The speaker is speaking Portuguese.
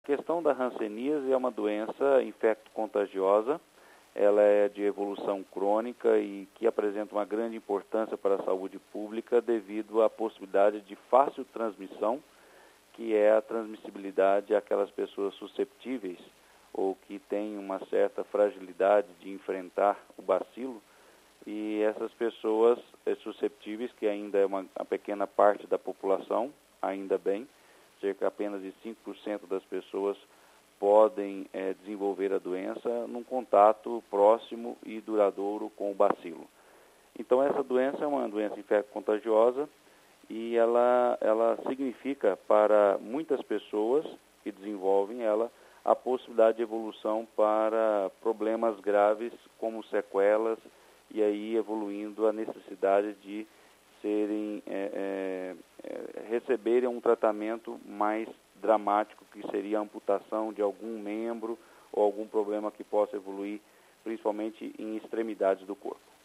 questão da hanseníase é uma doença infecto-contagiosa. Ela é de evolução crônica e que apresenta uma grande importância para a saúde pública devido à possibilidade de fácil transmissão, que é a transmissibilidade àquelas pessoas susceptíveis ou que têm uma certa fragilidade de enfrentar o bacilo. E essas pessoas susceptíveis, que ainda é uma pequena parte da população, ainda bem, cerca apenas de 5% das pessoas podem desenvolver a doença num contato próximo e duradouro com o bacilo. Então, essa doença é uma doença infecto-contagiosa e ela significa para muitas pessoas que desenvolvem ela a possibilidade de evolução para problemas graves como sequelas e aí evoluindo a necessidade de receberem um tratamento mais dramático, que seria a amputação de algum membro ou algum problema que possa evoluir, principalmente em extremidades do corpo.